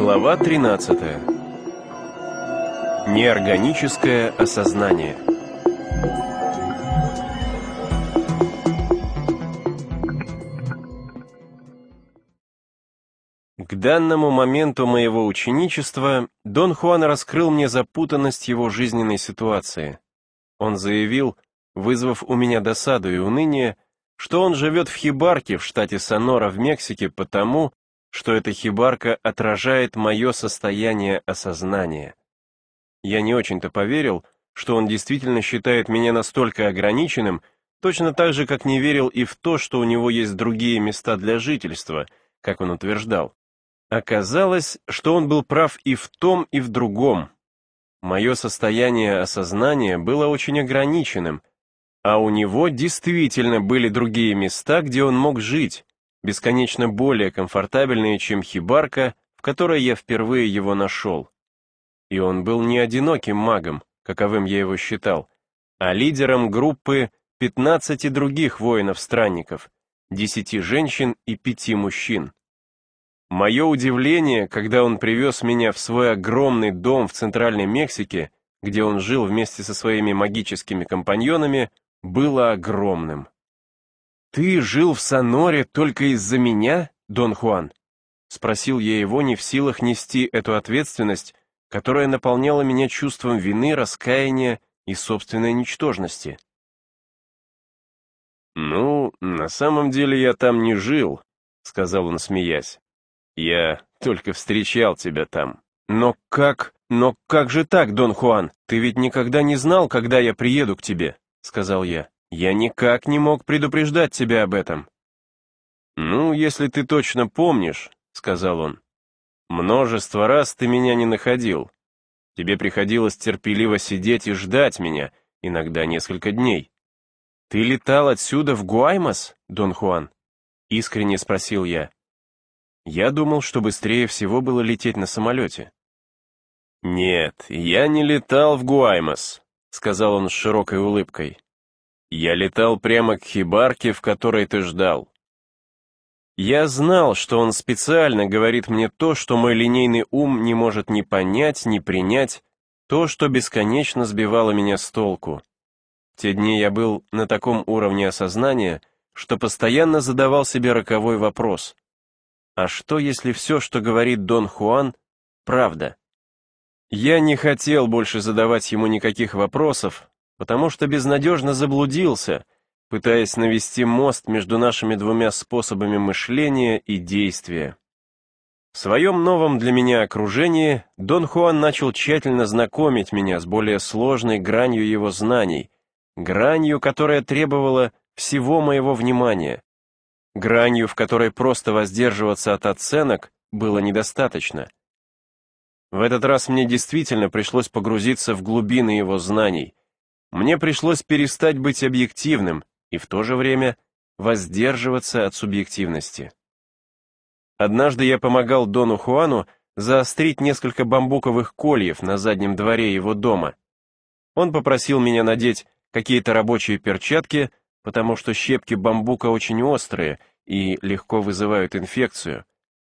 Глава 13. Неорганическое осознание. К данному моменту моего ученичества Дон Хуан раскрыл мне запутанность его жизненной ситуации. Он заявил, вызвав у меня досаду и уныние, что он живет в хибарке в штате Сонора в Мексике потому, что эта хибарка отражает мое состояние осознания. Я не очень-то поверил, что он действительно считает меня настолько ограниченным, точно так же, как не верил и в то, что у него есть другие места для жительства, как он утверждал. Оказалось, что он был прав и в том, и в другом. Мое состояние осознания было очень ограниченным, а у него действительно были другие места, где он мог жить, бесконечно более комфортабельные, чем хибарка, в которой я впервые его нашел. И он был не одиноким магом, каковым я его считал, а лидером группы 15 других воинов-странников, 10 женщин и 5 мужчин. Мое удивление, когда он привез меня в свой огромный дом в Центральной Мексике, где он жил вместе со своими магическими компаньонами, было огромным. «Ты жил в Соноре только из-за меня, Дон Хуан?» — спросил я его, не в силах нести эту ответственность, которая наполняла меня чувством вины, раскаяния и собственной ничтожности. «Ну, на самом деле я там не жил», — сказал он, смеясь. «Я только встречал тебя там». Но как же так, Дон Хуан? Ты ведь никогда не знал, когда я приеду к тебе», — сказал я. «Я никак не мог предупреждать тебя об этом». «Ну, если ты точно помнишь», — сказал он, — «множество раз ты меня не находил. Тебе приходилось терпеливо сидеть и ждать меня, иногда несколько дней». «Ты летал отсюда в Гуаймас, Дон Хуан?» — искренне спросил я. Я думал, что быстрее всего было лететь на самолете. «Нет, я не летал в Гуаймас», — сказал он с широкой улыбкой. «Я летал прямо к хибарке, в которой ты ждал». Я знал, что он специально говорит мне то, что мой линейный ум не может ни понять, ни принять, то, что бесконечно сбивало меня с толку. В те дни я был на таком уровне осознания, что постоянно задавал себе роковой вопрос. А что, если все, что говорит Дон Хуан, правда? Я не хотел больше задавать ему никаких вопросов, потому что безнадежно заблудился, пытаясь навести мост между нашими двумя способами мышления и действия. В своем новом для меня окружении Дон Хуан начал тщательно знакомить меня с более сложной гранью его знаний, гранью, которая требовала всего моего внимания, гранью, в которой просто воздерживаться от оценок было недостаточно. В этот раз мне действительно пришлось погрузиться в глубины его знаний. Мне пришлось перестать быть объективным и в то же время воздерживаться от субъективности. Однажды я помогал Дону Хуану заострить несколько бамбуковых кольев на заднем дворе его дома. Он попросил меня надеть какие-то рабочие перчатки, потому что щепки бамбука очень острые и легко вызывают инфекцию.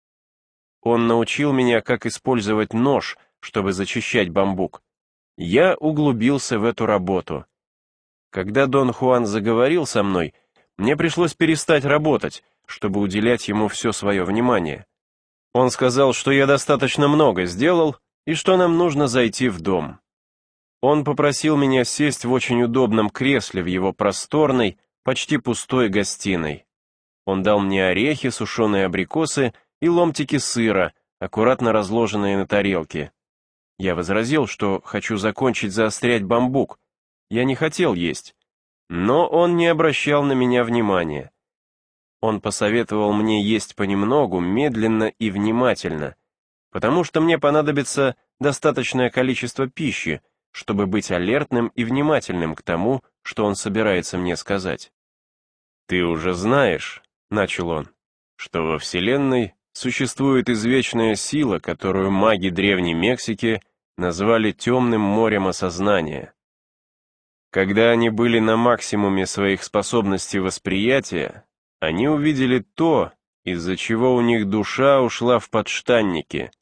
Он научил меня, как использовать нож, чтобы зачищать бамбук. Я углубился в эту работу. Когда Дон Хуан заговорил со мной, мне пришлось перестать работать, чтобы уделять ему все свое внимание. Он сказал, что я достаточно много сделал и что нам нужно зайти в дом. Он попросил меня сесть в очень удобном кресле в его просторной, почти пустой гостиной. Он дал мне орехи, сушеные абрикосы и ломтики сыра, аккуратно разложенные на тарелке. Я возразил, что хочу закончить заострять бамбук. Я не хотел есть. Но он не обращал на меня внимания. Он посоветовал мне есть понемногу, медленно и внимательно, потому что мне понадобится достаточное количество пищи, чтобы быть алертным и внимательным к тому, что он собирается мне сказать. «Ты уже знаешь», — начал он, — «что во Вселенной существует извечная сила, которую маги Древней Мексики назвали темным морем осознания. Когда они были на максимуме своих способностей восприятия, они увидели то, из-за чего у них душа ушла в подштанники,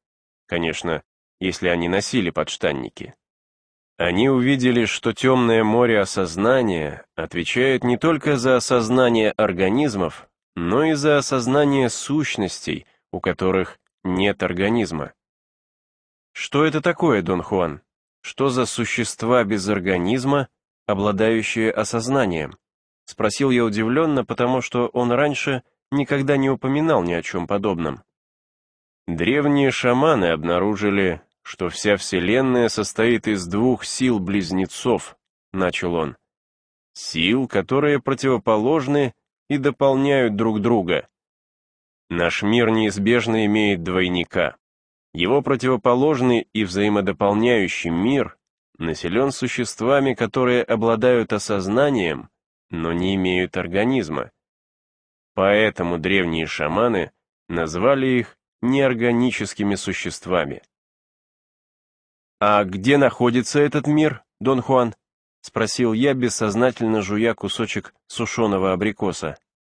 Конечно, если они носили подштанники. Они увидели, что темное море осознания отвечает не только за осознание организмов, но и за осознание сущностей, у которых нет организма. Что это такое, Дон Хуан? Что за существа без организма, обладающие осознанием? Спросил я удивленно, потому что он раньше никогда не упоминал ни о чем подобном. Древние шаманы обнаружили, что вся Вселенная состоит из двух сил-близнецов, начал он. Сил, которые противоположны и дополняют друг друга. Наш мир неизбежно имеет двойника. Его противоположный и взаимодополняющий мир населен существами, которые обладают осознанием, но не имеют организма. Поэтому древние шаманы назвали их неорганическими существами. «А где находится этот мир, Дон Хуан?» — спросил я, бессознательно жуя кусочек сушеного абрикоса.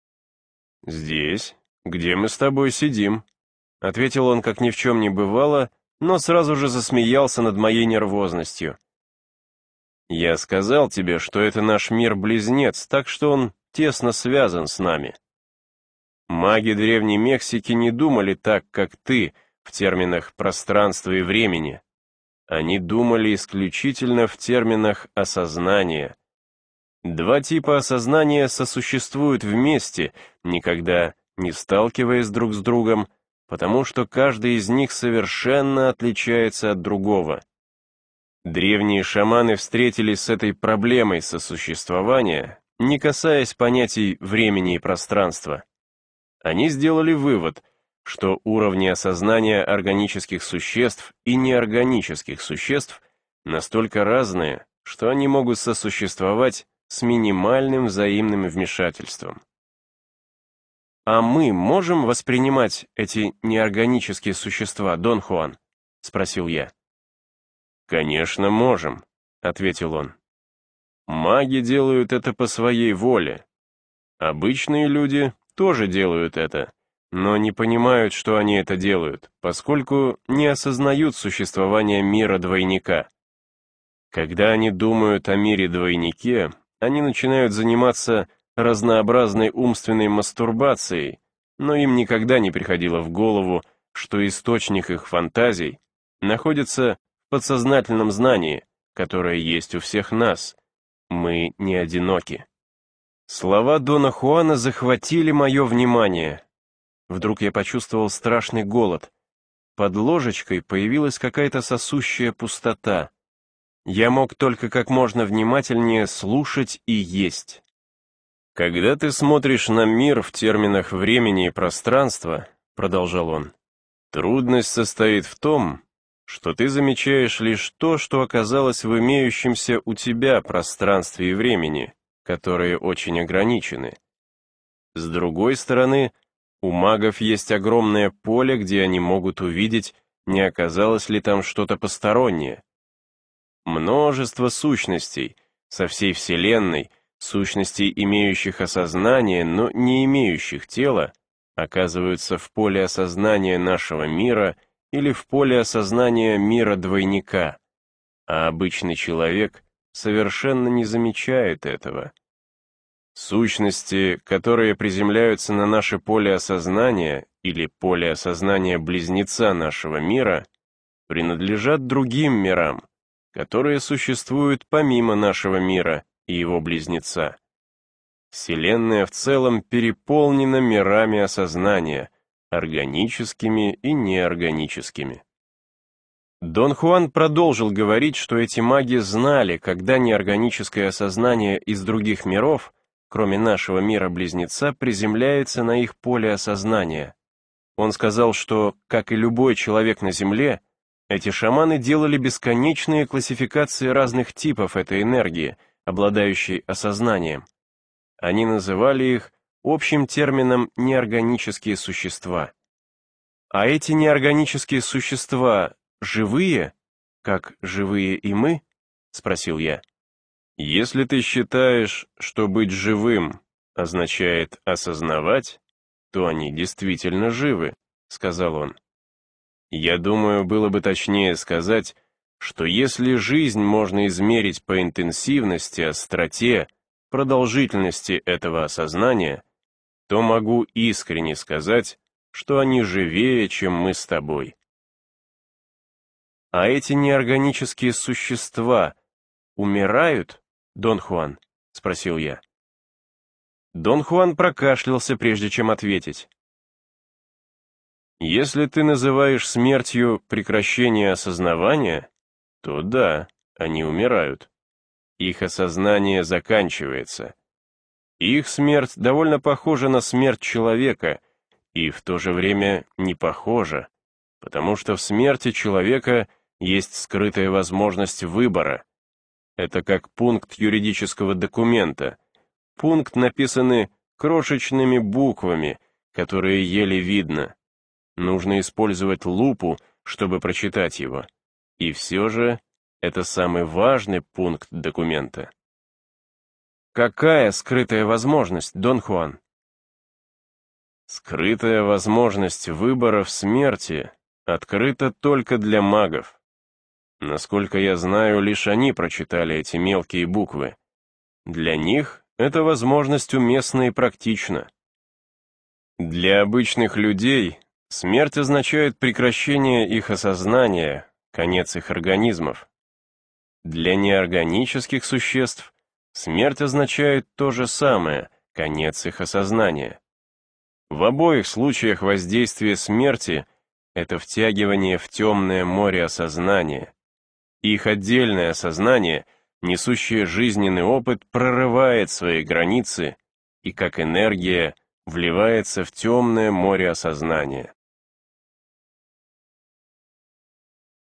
«Здесь, где мы с тобой сидим», — ответил он, как ни в чем не бывало, но сразу же засмеялся над моей нервозностью. «Я сказал тебе, что это наш мир-близнец, так что он тесно связан с нами. Маги Древней Мексики не думали так, как ты, в терминах пространства и времени. Они думали исключительно в терминах осознания. Два типа осознания сосуществуют вместе, никогда не сталкиваясь друг с другом, потому что каждый из них совершенно отличается от другого. Древние шаманы встретились с этой проблемой сосуществования, не касаясь понятий времени и пространства. Они сделали вывод, что уровни осознания органических существ и неорганических существ настолько разные, что они могут сосуществовать с минимальным взаимным вмешательством. «А мы можем воспринимать эти неорганические существа, Дон Хуан?» — спросил я. «Конечно, можем», — ответил он. «Маги делают это по своей воле. Обычные люди тоже делают это, но не понимают, что они это делают, поскольку не осознают существование мира-двойника. Когда они думают о мире-двойнике, они начинают заниматься разнообразной умственной мастурбацией, но им никогда не приходило в голову, что источник их фантазий находится в подсознательном знании, которое есть у всех нас. Мы не одиноки». Слова Дона Хуана захватили мое внимание. Вдруг я почувствовал страшный голод. Под ложечкой появилась какая-то сосущая пустота. Я мог только как можно внимательнее слушать и есть. «Когда ты смотришь на мир в терминах времени и пространства, — продолжал он, — трудность состоит в том, что ты замечаешь лишь то, что оказалось в имеющемся у тебя пространстве и времени, которые очень ограничены. С другой стороны, у магов есть огромное поле, где они могут увидеть, не оказалось ли там что-то постороннее. Множество сущностей со всей Вселенной, сущностей, имеющих осознание, но не имеющих тела, оказываются в поле осознания нашего мира или в поле осознания мира-двойника, а обычный человек совершенно не замечает этого. Сущности, которые приземляются на наше поле осознания или поле осознания близнеца нашего мира, принадлежат другим мирам, которые существуют помимо нашего мира и его близнеца. Вселенная в целом переполнена мирами осознания, органическими и неорганическими. Дон Хуан продолжил говорить, что эти маги знали, когда неорганическое осознание из других миров, кроме нашего мира-близнеца, приземляется на их поле осознания. Он сказал, что, как и любой человек на Земле, эти шаманы делали бесконечные классификации разных типов этой энергии, обладающей осознанием. Они называли их общим термином «неорганические существа». А эти неорганические существа живые, как живые и мы? Спросил я. Если ты считаешь, что быть живым означает осознавать, то они действительно живы, сказал он. Я думаю, было бы точнее сказать, что если жизнь можно измерить по интенсивности, остроте, продолжительности этого осознания, то могу искренне сказать, что они живее, чем мы с тобой. А эти неорганические существа умирают, Дон Хуан? Спросил я. Дон Хуан прокашлялся, прежде чем ответить. Если ты называешь смертью прекращение осознавания, то да, они умирают. Их осознание заканчивается. Их смерть довольно похожа на смерть человека, и в то же время не похожа, потому что в смерти человека есть скрытая возможность выбора. Это как пункт юридического документа. Пункт написаны крошечными буквами, которые еле видно. Нужно использовать лупу, чтобы прочитать его. И все же это самый важный пункт документа. Какая скрытая возможность, Дон Хуан? Скрытая возможность выбора в смерти открыта только для магов. Насколько я знаю, лишь они прочитали эти мелкие буквы. Для них эта возможность уместна и практична. Для обычных людей смерть означает прекращение их осознания, конец их организмов. Для неорганических существ смерть означает то же самое, конец их осознания. В обоих случаях воздействие смерти — это втягивание в темное море осознания. Их отдельное осознание, несущее жизненный опыт, прорывает свои границы и, как энергия, вливается в темное море осознания.